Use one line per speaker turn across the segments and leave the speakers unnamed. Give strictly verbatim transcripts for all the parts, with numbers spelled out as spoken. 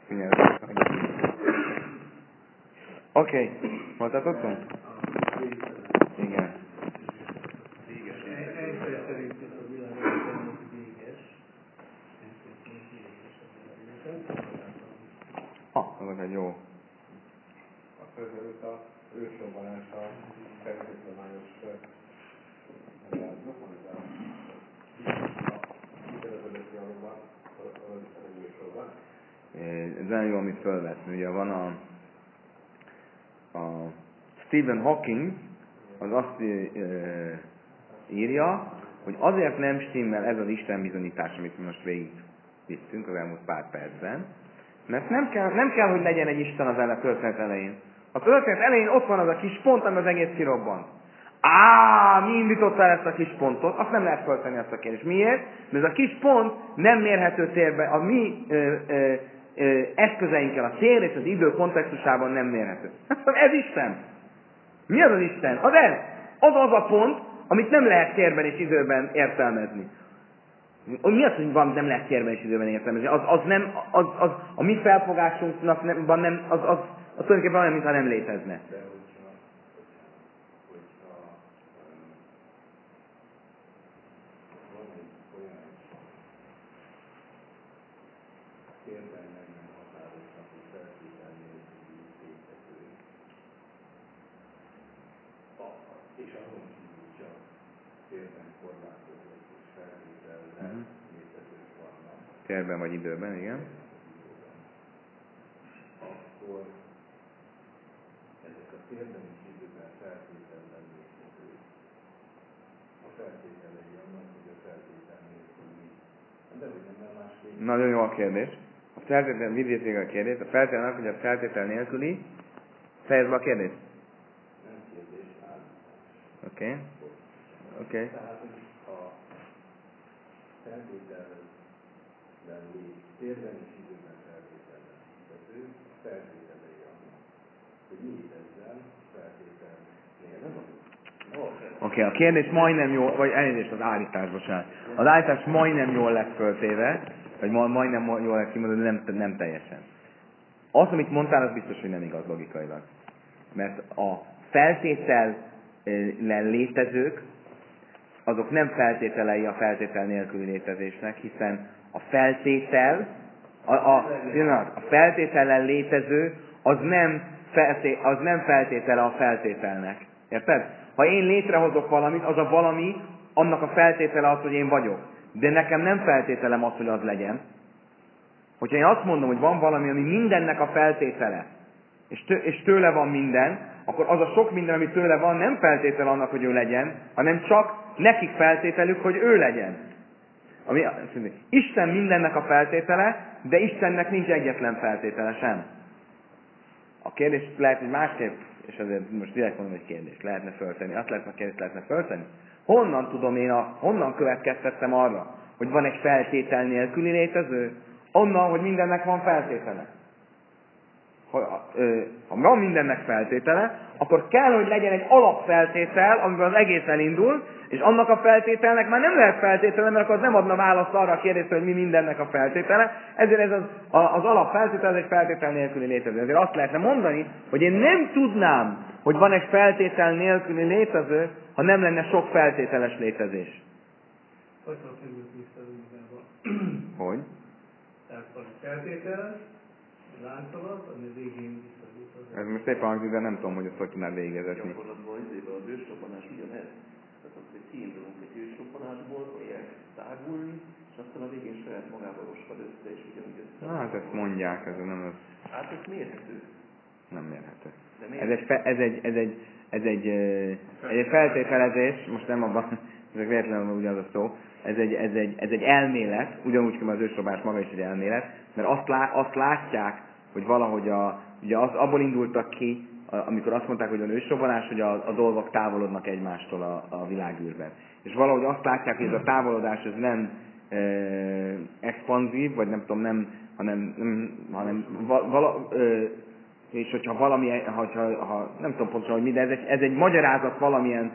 Oké, mondhatottunk? Igen. Ah, az egy jó.
Azt előtt a ősrobbanás a feltételmányos előadnak, amit a kitereződött javakban, az egy ősrobban.
Ez nagyon jó, amit fölvett. Ugye van a, a Stephen Hawking, az azt e, írja, hogy azért nem stimmel ez az Isten bizonyítás, amit mi most végig vittünk az elmúlt pár percben, mert nem kell, nem kell, hogy legyen egy Isten az ele, történet elején. A történet elején ott van az a kis pont, ami az egész kirobbant. Á, mi indította el ezt a kis pontot? Azt nem lehet föltenni azt a kérdést. Miért? Mert ez a kis pont nem mérhető térbe, a mi ö, ö, ö, eszközeinkkel a tér és az idő kontextusában nem mérhető. Ez Isten. Mi az az Isten? Az ez. Az az a pont, amit nem lehet térben és időben értelmezni. Mi az, hogy van, nem lehet térben és időben értelmezni? Az, az nem, az, az, a mi felfogásunknak nem, van, nem, az, az, az tulajdonképpen olyan, mintha nem létezne.
És azon kívül csak térben korlátozott és feltétellel
uh-huh.
létezők vannak.
Térben vagy időben, igen.
Akkor ezek a térben és időben feltétellel létezők. A feltételei annak, hogy a feltétel nélkül mi. De hogy nem másképp.
Nagyon jó a kérdés. A feltétel, vidézzék a kérdést. A feltétel, hogy a feltétel nélküli. Fejezd be a kérdést.
Nem kérdés, áll.
Oké. Okay. Oké. Okay.
Tehát a feltétellel lét, térben és időben feltétellel létező, a feltételei annak, hogy mi ezzel feltétel nélkül.
Oké, okay, a kérdés majdnem jó, vagy elnézést az állítás, bocsánat. Az állítás majdnem jól lett föltéve, vagy ma, majdnem jól lett kimondani, nem, nem teljesen. Az, amit mondtál, az biztos, hogy nem igaz logikailag. Mert a feltétellel létezők, azok nem feltételei a feltétel nélküli létezésnek, hiszen a feltétel, a, a, a feltétellel létező, az nem, felté, az nem feltétele a feltételnek. Érted? Ha én létrehozok valamit, az a valami, annak a feltétele az, hogy én vagyok. De nekem nem feltételem az, hogy az legyen. Hogyha én azt mondom, hogy van valami, ami mindennek a feltétele, és, tő, és tőle van minden, akkor az a sok minden, ami tőle van, nem feltétel annak, hogy ő legyen, hanem csak nekik feltételük, hogy ő legyen. Ami, Isten mindennek a feltétele, de Istennek nincs egyetlen feltétele sem. A kérdés lehet, hogy másképp, és azért most direkt mondom, hogy kérdést lehetne föltenni. Azt lehetne kérdést lehetne föltenni. Honnan tudom én, a, honnan következtettem arra, hogy van egy feltétel nélküli létező? Onnan, hogy mindennek van feltétele. Ha, ö, ha van mindennek feltétele, akkor kell, hogy legyen egy alapfeltétel, amiben az egész elindul, és annak a feltételnek már nem lehet feltétele, mert akkor az nem adna választ arra a kérdésre, hogy mi mindennek a feltétele. Ezért ez az, az alapfeltétel, ez egy feltétel nélküli létező. Ezért azt lehetne mondani, hogy én nem tudnám, hogy van egy feltétel nélküli létező, ha nem lenne sok feltételes létezés.
Hogy van került vissza a
Hogy?
Tehát van feltétel, láncolat, ami végén visszajutott.
Ez most szépen hangzik, de nem tudom, hogy ezt hogy tudnád végezetni.
Gyakorlatban az ősrobbanás ugyanez. Tehát azt, hogy kiindulunk egy ősrobbanásból, hogy elkezd tágulni, és aztán a végén saját magával roskad össze, és ugyanúgy össze.
Hát ezt mondják, ez nem az...
Hát ez mérhető.
Nem mérhető. Ez
mérhető.
egy, fe, ez egy, ez egy, ez egy, ez egy feltételezés, most nem abban, ezek véletlenül ugyanaz a szó, ez egy, ez egy, ez egy elmélet, ugyanúgy, hogy az ősrobbanás maga is egy elmélet, mert azt, lá, azt látják, hogy valahogy a, ugye az, abból indultak ki, amikor azt mondták, hogy az ősrobbanás, hogy a, a dolgok távolodnak egymástól a, a világűrben. És valahogy azt látják, hogy ez a távolodás ez nem e, expanzív, vagy nem tudom, nem, hanem, nem, hanem vala, vala, e, és hogyha valami, hogyha, ha, nem tudom pontosan, hogy mi, de ez egy, ez egy magyarázat valamilyen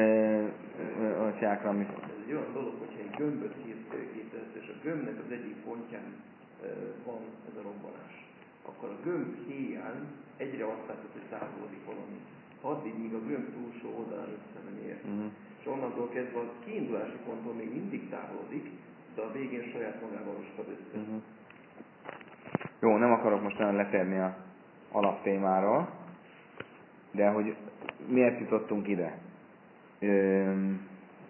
atyákra, amit...
Ez egy olyan dolog, hogyha egy gömböt képzelsz, és a gömbnek az egyik pontján van ez a robbanás. akkor a gömb héján egyre azt látod, hogy távolodik valami. Addig, míg a gömb túlsó oldalán össze nem ér. Uh-huh. És onnantól kezdve a kiindulási ponttól még mindig távolodik, de a végén saját magával oskad össze. Uh-huh.
Jó, nem akarok most nagyon letérni a alaptémáról, de hogy miért jutottunk ide? Üm...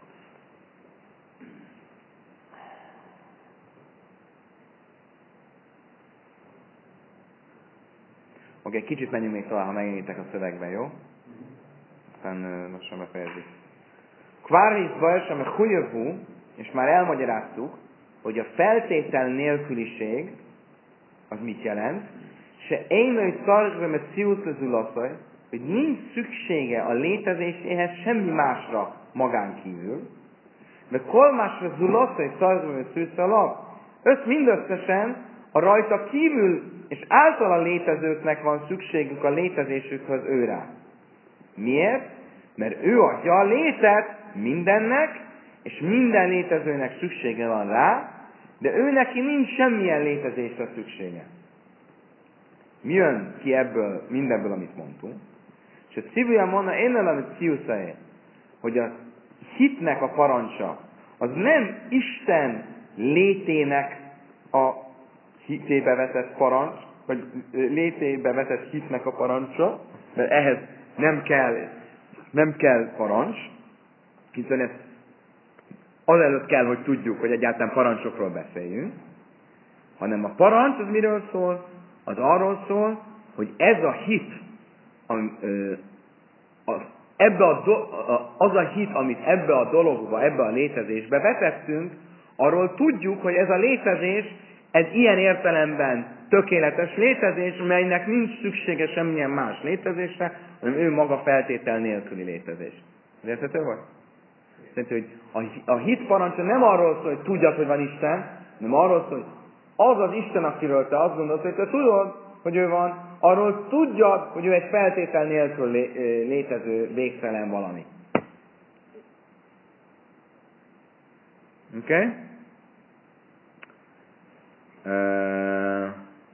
Oké, okay, kicsit menjünk még tovább, ha megnyitják a szövegbe, jó? Aztán lassan befejezzük. Kvárhisz bajsam a hujövú, és már elmagyaráztuk, hogy a feltétel nélküliség az mit jelent, se én hogy szargom a sziuszlezulaszaj, hogy nincs szüksége a létezéséhez semmi másra magán kívül, de kolmásra zulaszaj szargom a sziuszalap, öt mindösszesen a rajta kívül és általa létezőknek van szükségük a létezésükhöz őrá. Miért? Mert ő adja a létet mindennek, és minden létezőnek szüksége van rá, de ő neki nincs semmilyen létezésre szüksége. Mi jön ki ebből, mindebből, amit mondtunk? És a civil mondna, én amit ciuszaé, hogy a hitnek a parancsa, az nem Isten létének a hitébe vetett parancs, vagy létébe vetett hitnek a parancsa, mert ehhez nem kell, nem kell parancs, hiszen ez azelőtt kell, hogy tudjuk, hogy egyáltalán parancsokról beszéljünk, hanem a parancs az miről szól? Az arról szól, hogy ez a hit, ami, ö, az, ebbe a do, az a hit, amit ebbe a dologba, ebbe a létezésbe vetettünk, arról tudjuk, hogy ez a létezés egy ilyen értelemben tökéletes létezés, melynek nincs szüksége semmilyen más létezésre, hanem ő maga feltétel nélküli létezés. Érthető vagy? Szerintem, hogy a, a hit parancsa nem arról szól, hogy tudjad, hogy van Isten, hanem arról szól, hogy az az Isten, akiről te azt gondolod, hogy te tudod, hogy ő van, arról tudjad, hogy ő egy feltétel nélkül lé, létező végtelen valami. Oké? Okay? Uh...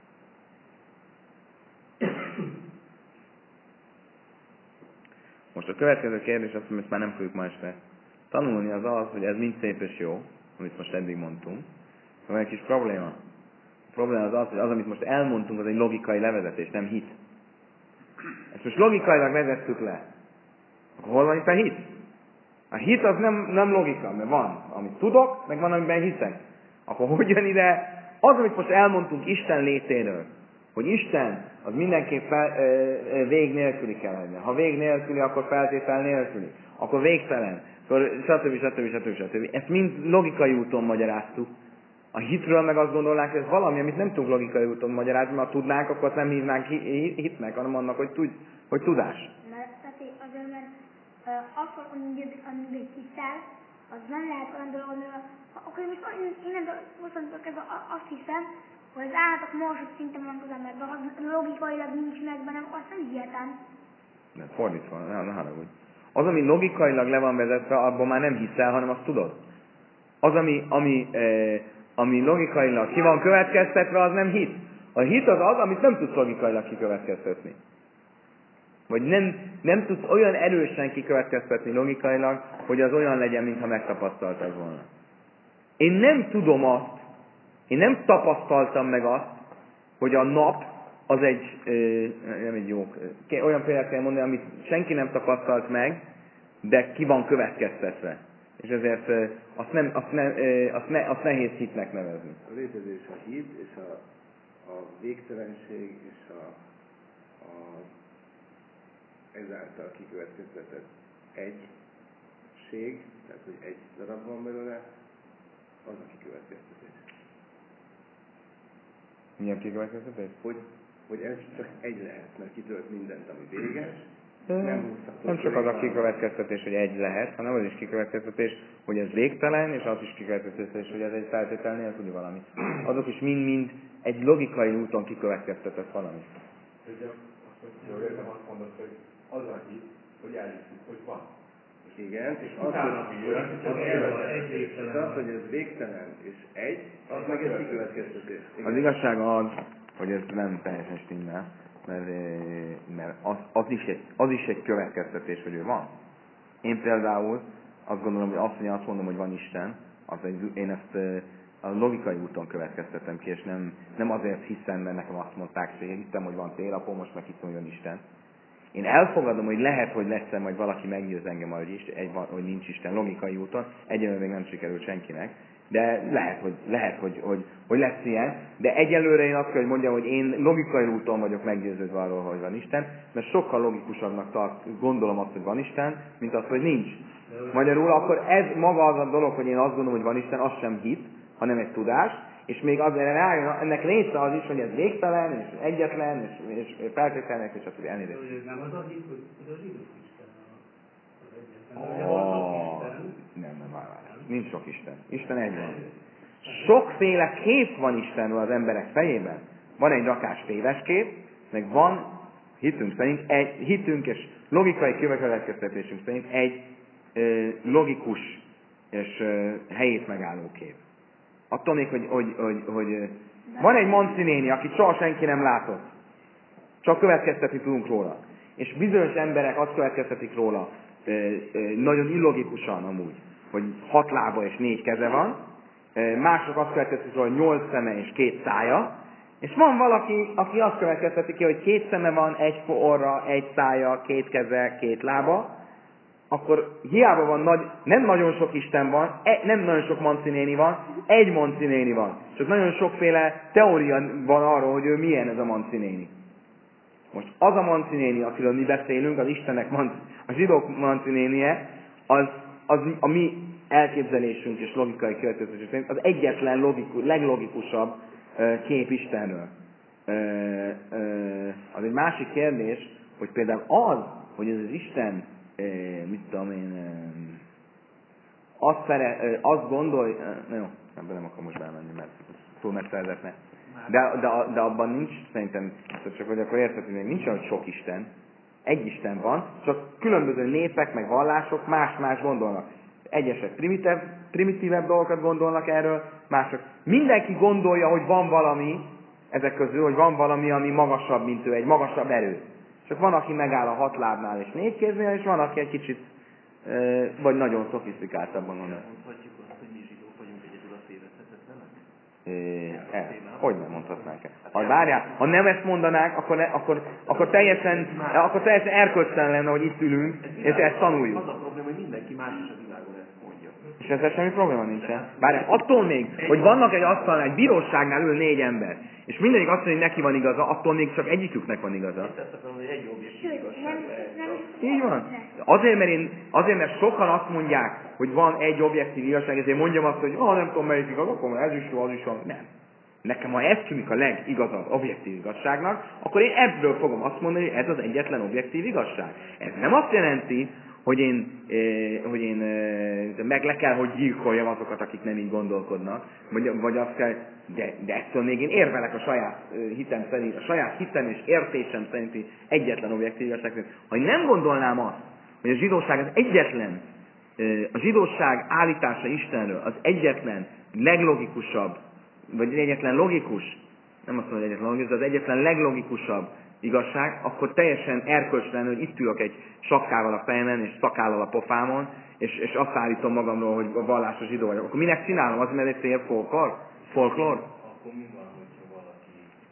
Most a következő kérdés, azt mondom, ezt már nem fogjuk ma este tanulni, az az, hogy ez mind szép és jó, amit most eddig mondtunk. Van egy kis probléma. A probléma az az, hogy az, amit most elmondtunk, az egy logikai levezetés, nem hit. Ezt most logikailag vezettük le. Akkor hol van itt a hit? A hit az nem, nem logika, mert van, amit tudok, meg van, amiben hiszek. Akkor hogy jön ide? Az, amit most elmondtunk Isten létéről, hogy Isten az mindenképp fel, ö, ö, vég nélküli kell legyen. Ha vég nélküli, akkor feltétel nélküli. Akkor végtelen. Akkor stb. stb. stb. stb. Ezt mind logikai úton magyaráztuk. A hitről meg azt gondolnánk, hogy ez valami, amit nem tudunk logikai úton magyarázni, mert ha tudnánk, akkor azt nem hívnánk hitnek, hanem annak, hogy, tud, hogy tudás.
Mert azért, mert akkor, amíg egy hittel, az nem lehet olyan dolog, amivel, akkor most én mostantól kezdve azt hiszem, hogy az állatok morsot szinten van az emberben, az logikailag nincs meg bennem, azt nem hihetem.
Nem, fordítva, ne, ne haragudj. Az, ami logikailag le van vezetve, abban már nem hiszel, hanem azt tudod. Az, ami, ami, eh, ami logikailag ki van következtetve, az nem hit. A hit az az, amit nem tudsz logikailag kikövetkeztetni. Vagy nem, nem tudsz olyan erősen kikövetkeztetni logikailag, hogy az olyan legyen, mintha megtapasztaltad volna. Én nem tudom azt, én nem tapasztaltam meg azt, hogy a nap az egy, nem egy jó, olyan példát kell mondani, amit senki nem tapasztalt meg, de ki van következtetve. És ezért azt, nem, azt, ne, azt, ne, azt nehéz hitnek nevezni.
A létezés a hit, és a, a végtelenség, és a, a ezáltal kikövetkeztetett egység, tehát hogy egy darab van belőle, az a kikövetkeztetés.
Milyen kikövetkeztetés?
Hogy, hogy ez csak egy lehet, mert kitölt mindent, ami véges.
Nem, nem csak az a kikövetkeztetés, hogy egy lehet, hanem az is kikövetkeztetés, hogy ez végtelen, és az is kikövetkeztetés, hogy ez egy feltétel nélküli valami. Azok is mind-mind egy logikai úton kikövetkeztetett valami.
Ugye, azt mondom, azt mondod, hogy az a hit, hogy elhiszük, hogy van. Igen, és az, hogy ez végtelen és egy, az meg egy kikövetkeztetés.
Az igazság az, hogy ez nem teljesen stimmel, mert, mert az, az, is egy, az is egy következtetés, hogy ő van. Én például azt gondolom, hogy azt, hogy azt mondom, hogy van Isten, az egy, én ezt a logikai úton következtetem ki, és nem, nem azért hiszem, mert nekem azt mondták, hogy én hittem, hogy van télapó, most meg hiszem, hogy van Isten. Én elfogadom, hogy lehet, hogy lesz, majd valaki meggyőz engem, hogy, is, egy, hogy nincs Isten logikai úton, egyelőre még nem sikerült senkinek, de lehet, hogy, lehet hogy, hogy, hogy lesz ilyen, de egyelőre én azt kell, hogy mondjam, hogy én logikai úton vagyok meggyőződve arról, hogy van Isten, mert sokkal logikusabbnak tart, gondolom azt, hogy van Isten, mint azt, hogy nincs. Magyarul akkor ez maga az a dolog, hogy én azt gondolom, hogy van Isten, az sem hit, hanem egy tudás, és még azért rájön, ennek része az is, hogy ez végtelen, és egyetlen, és, és feltételnek, és azt, hogy elnézést.
Ez nem az a hit, hogy az zsidók Isten az egyetlen.
Oh, nem, nem, várj, nincs sok Isten. Isten egy van. Sokféle kép van Istenről az emberek fejében. Van egy rakás téves kép, meg van, hitünk szerint, egy, hitünk és logikai következtetésünk szerint egy ö, logikus és ö, helyét megálló kép. Attól még, hogy, hogy, hogy, hogy van egy Manci néni, akit soha senki nem látott. Csak következtetni tudunk róla. És bizonyos emberek azt következtetik róla, ö, ö, nagyon illogikusan amúgy, hogy hat lába és négy keze van. Ö, mások azt következtetik róla, hogy nyolc szeme és két szája. És van valaki, aki azt következteti ki, hogy két szeme van, egy orra, egy szája, két keze, két lába. Akkor hiába van nagy, nem nagyon sok Isten van, e, nem nagyon sok Manci néni van, egy Manci néni van. Csak nagyon sokféle teória van arról, hogy ő milyen ez a Manci néni. Most az a Manci néni, akiről mi beszélünk, az Istennek Manci, a zsidók Manci nénie, az, az a mi elképzelésünk és logikai következtetésünk szerint az egyetlen logikus, leglogikusabb uh, kép Istenről. Uh, uh, az egy másik kérdés, hogy például az, hogy ez az Isten Uh, mit tudom én, uh, azt, fele, uh, azt gondolj, uh, na jó, ebben nem akarom most belmenni, mert túl megszerzetne. De, de, de abban nincs, szerintem, csak hogy akkor érted, hogy nincs olyan sok Isten, egy Isten van, csak különböző népek, meg vallások más-más gondolnak. Egyesek primitív, primitívebb dolgokat gondolnak erről, mások. Mindenki gondolja, hogy van valami, ezek közül, hogy van valami, ami magasabb, mint ő, egy magasabb erő. Csak van, aki megáll a hat lábnál és négy kéznél, és van, aki egy kicsit, e, vagy nagyon szofisztikáltabban van.
Mondhatjuk azt, hogy mi zsidók vagyunk egyedül a tévedhetetlenek?
E, hogy nem mondhatnánk el? Ha várjál, ha nem ezt mondanák, akkor, ne, akkor, akkor, teljesen, akkor teljesen erkölcstelen lenne, hogy itt ülünk, és ezt tanuljuk.
Az a probléma, hogy mindenki más is a világon ezt mondja.
És ezzel semmi probléma nincsen. Bár attól még, hogy vannak egy asztalnál, egy bíróságnál ül négy ember, és mindegyik azt mondja, hogy neki van igaza, attól még csak egyiküknek van igaza.
Én ezt akarom, hogy egy objektív
Sőt,
igazság
nem,
lehet.
nem
Így van. Azért mert, én, azért, mert sokan azt mondják, hogy van egy objektív igazság, ezért mondjam azt, hogy ah, nem tudom melyik igaz, akkor ez is jó, az is van. Nem. Nekem, ha ez tűnik a legigazabb objektív igazságnak, akkor én ebből fogom azt mondani, hogy ez az egyetlen objektív igazság. Ez nem azt jelenti, hogy én, eh, hogy én eh, meg le kell, hogy gyilkoljam azokat, akik nem így gondolkodnak, vagy, vagy azt kell, de, de ettől még én érvelek a saját eh, hitem szerint, a saját hitem és értésem szerinti egyetlen objektív igazság szerint. Ha én nem gondolnám azt, hogy a zsidóság az egyetlen, eh, a zsidóság állítása Istenről az egyetlen leglogikusabb, vagy egyetlen logikus, nem azt mondom, hogy egyetlen logikus, de az egyetlen leglogikusabb igazság, akkor teljesen erkölcstelen, hogy itt ülök egy sakkával a fejemen, és szakállal a pofámon, és, és azt állítom magamról, hogy a vallásos zsidó vagyok. Akkor minek csinálom? Az, mert egy fél folklor? Folklor?
Akkor mi van, hogyha valaki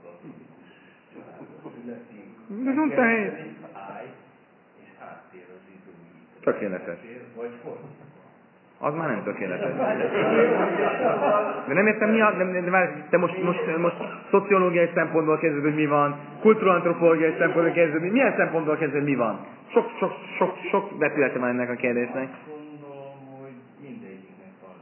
katolikus születik?
Ez mondta helyet.
Áj, és háttér az zsidói.
Tökéletes.
Vagy hol?
Az már nem tökéletes. De nem értem mi a... Nem, nem, nem, te most, most, most szociológiai szempontból kezded, hogy mi van, kulturantropológiai szempontból kezded, hogy milyen szempontból kezded, hogy mi van. Sok, sok, sok, sok betülete van ennek a kérdésnek.
Azt gondolom, hogy mindegyiknek van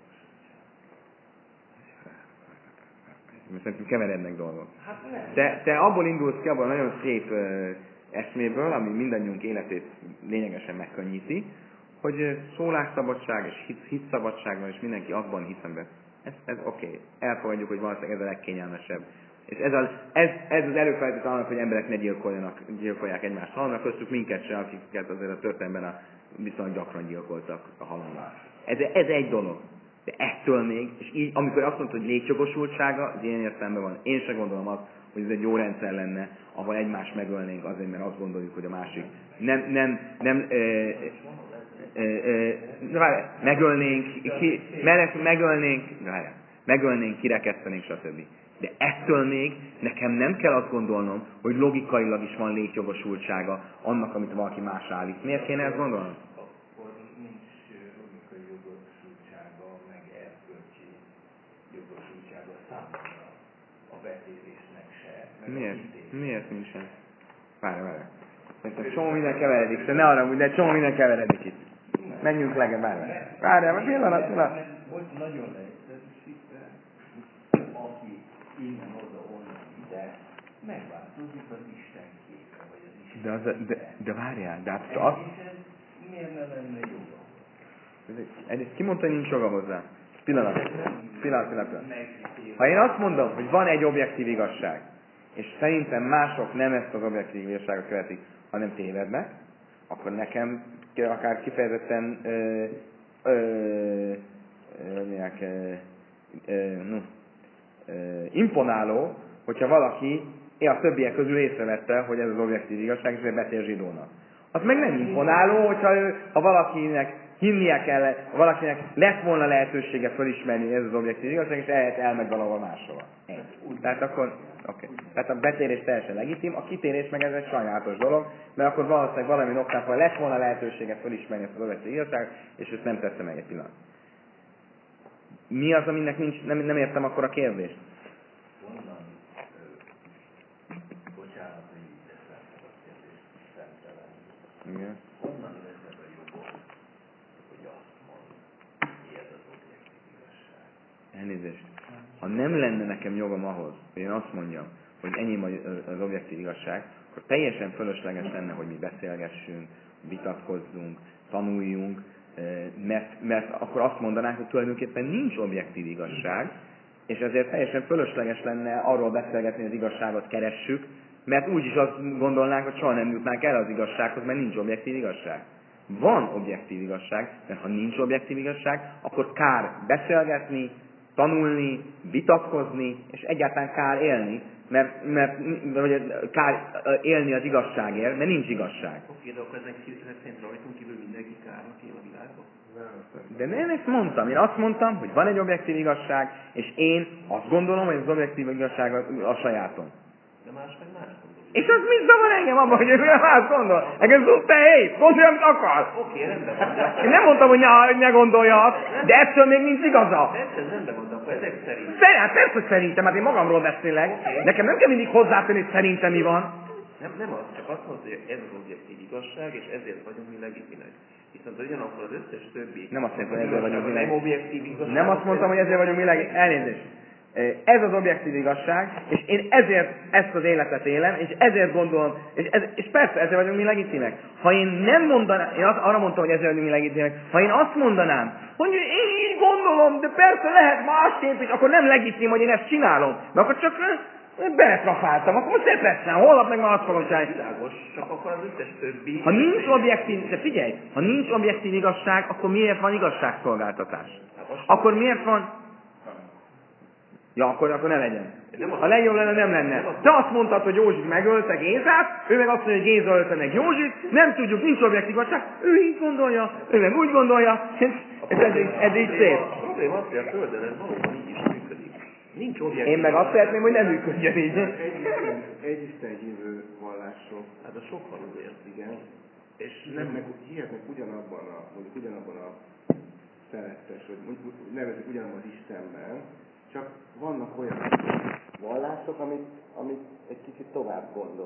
egy
Szerintem keverednek dolgok.
Hát nem.
Te, te abból indulsz ki, abból nagyon szép uh, eszméből, ami mindannyiunk életét lényegesen megkönnyíti, hogy szólásszabadság és hit, hitszabadság van, és mindenki abban hiszem be. Ez, ez oké. Okay. Elfogadjuk, hogy valószínűleg ez a legkényelmesebb. És ez, a, ez, ez az előfeltétel annak, hogy emberek ne gyilkoljanak, gyilkolják egymást halnak, köztük minket se, akiket azért a történelemben a, viszonylag gyakran gyilkoltak a halommal. Ez, ez egy dolog. De ettől még, és így, amikor azt mondta, hogy létjogosultsága, az ilyen értelemben van. Én sem gondolom azt, hogy ez egy jó rendszer lenne, ahol egymást megölnénk azért, mert azt gondoljuk, hogy a másik nem, nem, nem, ö, ö, ö, ö, várj, megölnénk, ki, meg, megölnénk, várj, megölnénk, kirekesztenénk, stb. De ettől még nekem nem kell azt gondolnom, hogy logikailag is van létjogosultsága annak, amit valaki más állít. Miért kéne ezt gondolnom?
Akkor nincs logikai jogosultsága, meg erkölcsi jogosultsága számomra a vetélésnek se.
Miért? Miért nincsen? Várj, várj. Szerintem csomó minden keveredik, de ne arra, de csomó minden keveredik itt. Menjünk legyen, várj. Várj, várj, pillanat, pillanat.
Hogy nagyon leegyszerűsítve, aki innen oda, onnan ide, megváltozik az Isten képe, vagy az Isten
De, az, de, de várjál, de hát az...
És ez miért ne lenne joga?
Egyrészt ki mondta, hogy nincs joga hozzá? Pillanat. Pillanat, pillanat, pillanat. Ha én azt mondom, hogy van egy objektív igazság, és szerintem mások nem ezt az objektív igazságot követik, hanem tévednek, akkor nekem akár kifejezetten ö, ö, ö, milyen, ö, ö, no, ö, imponáló, hogyha valaki a többiek közül észrevette, hogy ez az objektív igazság, és beszél zsidónak. Az meg nem imponáló, hogyha ő, ha valakinek hinnie kell, ha valakinek lett volna lehetősége felismerni ez az objektív igazság, és ehhez elmegy valahol máshova. Egy. Tehát akkor, oké. Okay. Tehát a betérés teljesen legitim, a kitérés meg ez egy sajnálatos dolog, mert akkor valószínűleg valami oknál lett volna lehetősége felismerni ezt az objektív igazságot, és ezt nem tette meg egy pillanat. Mi az, aminek nincs, nem, nem értem akkor a kérdést?
Onnan, bocsánat, hogy így teszem meg a kérdést, szemtelen.
Igen.
Onnan veszed a jogot, hogy azt mond, hogy ez az objektív igazság.
Elnézést. Ha nem lenne nekem jogom ahhoz, hogy én azt mondjam, hogy enyém az objektív igazság, akkor teljesen fölösleges lenne, hogy mi beszélgessünk, vitatkozzunk, tanuljunk, mert, mert akkor azt mondanánk, hogy tulajdonképpen nincs objektív igazság, és ezért teljesen fölösleges lenne arról beszélgetni, hogy az igazságot keressük, mert úgyis azt gondolnánk, hogy soha nem jutnánk el az igazsághoz, mert nincs objektív igazság. Van objektív igazság, mert ha nincs objektív igazság, akkor kár beszélgetni, tanulni, vitatkozni, és egyáltalán kár élni, mert, mert vagy kár élni az igazságért, mert nincs igazság.
Oké, de akkor ezek szerint rajtunk kívül mindenki kárnak él a világban?
De nem ezt mondtam. Én azt mondtam, hogy van egy objektív igazság, és én azt gondolom, hogy az objektív igazság a, a sajátom.
De más meg más gondol.
És az mit zavar engem abban, hogy ő más gondol? Engem szó, te hé, gondolj, amit akarsz!
Oké, rendben van.
Én nem mondtam, hogy ne, ne gondolja azt, de ettől még nincs igaza.
Persze, ez rendben van, de akkor ezek szerint.
Szerint, persze, hogy szerintem, hát én magamról beszélek. Nekem nem kell mindig hozzátenni, hogy szerintem mi van.
Nem, nem az, csak azt mondta, hogy ez az objektív igazság, és ezért vagyunk mi legitimek. Viszont ugyanakkor az összes többi...
Nem azt mondtam, hogy ezért vagyunk mi
nem
legitimek.
objektív igazság.
Nem azt mondtam, hogy ezért vagyunk mi legitimek. Elnézést. Ez az objektív igazság, és én ezért ezt az életet élem, és ezért gondolom, és, ez, és persze ezért vagyunk mi legitimek. Ha én nem mondanám, én azt, arra mondtam, hogy ezért vagyunk mi legitimek, ha én azt mondanám, hogy én így gondolom, de persze lehet másképp, és akkor nem legitim, hogy én ezt csinálom, mert akkor csak beletrafáltam, akkor most depresszám, holnap meg már azt fogom csinálni.
Világos, csak akkor az összes többi...
Ha nincs objektív, de figyelj, ha nincs objektív igazság, akkor miért van igazságszolgáltatás? Akkor miért van... Ja, akkor, akkor ne legyen. A legjobb lenne, nem lenne. Te azt mondtad, hogy Józsit megölte Gézát, ő meg azt mondja, hogy Géza ölte meg Józsit, nem tudjuk, nincs objektív igazság, ő így gondolja, ő meg úgy gondolja, ez eddig, eddig szép.
A probléma az, hogy a Földön ez valóban így is működik. Nincs objektív.
Én meg azt szeretném, hogy nem működjön így.
Egy Isten hívő vallások,
Hát a sok halóért.
igen, és nem hihetnek ugyanabban a, mondjuk ugyanabban a szerettes, hogy mondjuk nevezik ugyanabban az Istenben, csak vannak olyan vallások, amit, amit egy kicsit tovább gondol.